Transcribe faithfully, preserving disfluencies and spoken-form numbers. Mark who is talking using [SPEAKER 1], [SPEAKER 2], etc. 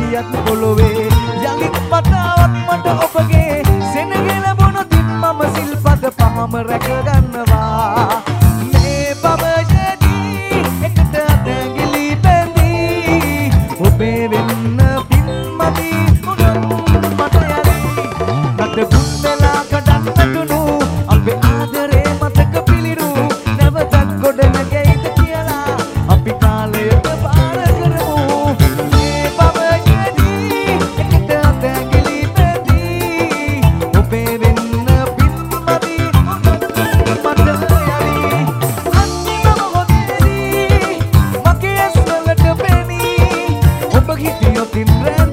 [SPEAKER 1] ගියත් පොළොවේ යලිත් පතාවත් මට ඔබගේ සෙනගෙල බොනොතින් මම සිල්පද පහම රැක ගන්නවා මේ බවයදී එකට අතැඟිලි බැඳී ඔබේ වෙන්න පින්මදී උනත් මට යලි කට ගුන් වෙලා කඩන්න තුනු අපේ ආදරේ මතක පිළිරු නැවතත් ගොඩ නැගෙයිද කියලා අපි කාලයට පාර කරමු මේ බවයදී එකට අතැඟිලි බැඳී ඔබේ වෙන්න පින්මදී උනත් මට යලි අන්තිම මොහොතේදී මගේ ඇස්වලට පෙනී ඔබ හිටියොත් ඉන්න